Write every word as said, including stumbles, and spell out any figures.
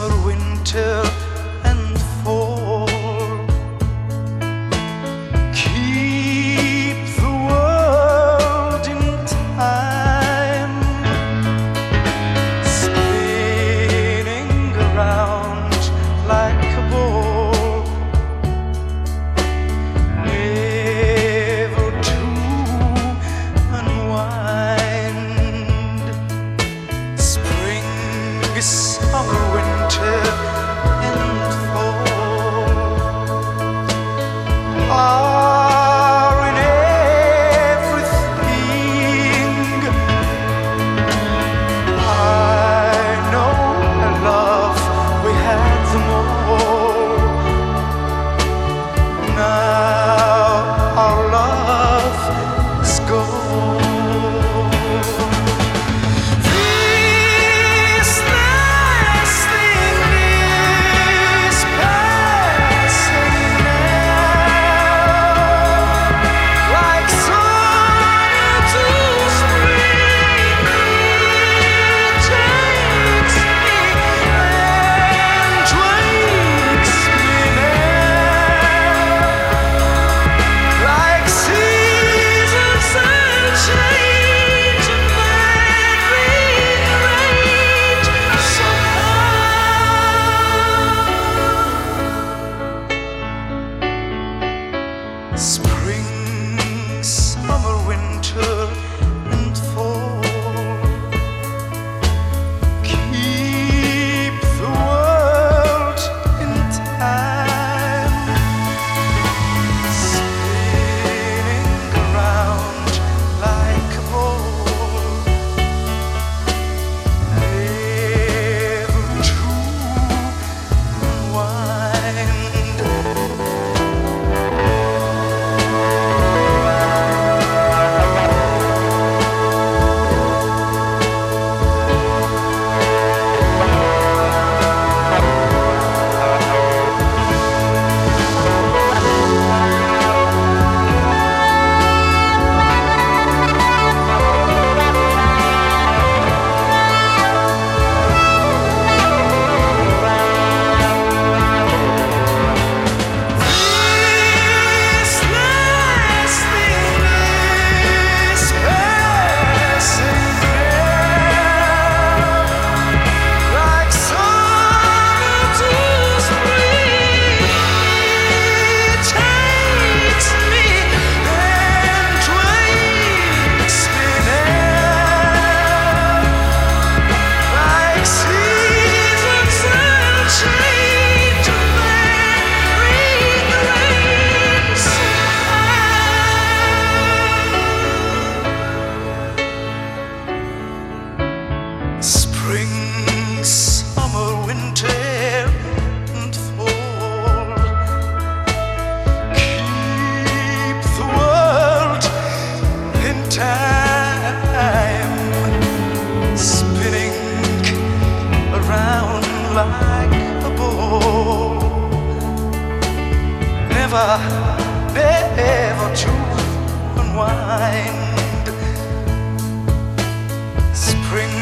summer, winter, and fall. Keep the world in time, spinning around like a ball, never to unwind. Spring, summer, winter, and fall are in everything. I know and love, we had them all. Now our love is gone. This last thing is passing now, like summer to spring. It takes me and wakes me now, like seasons that change and then rearrange somehow. Spring, summer, winter, and fall. Keep the world in time, spinning around like a ball, never to unwind. This last thing is passing now, like summer to spring. It takes me and wakes me now, like seasons that change and then rearrange somehow. Spring, summer, winter, and fall. Keep the world in time, spinning around like a ball, never, never to unwind. Spring,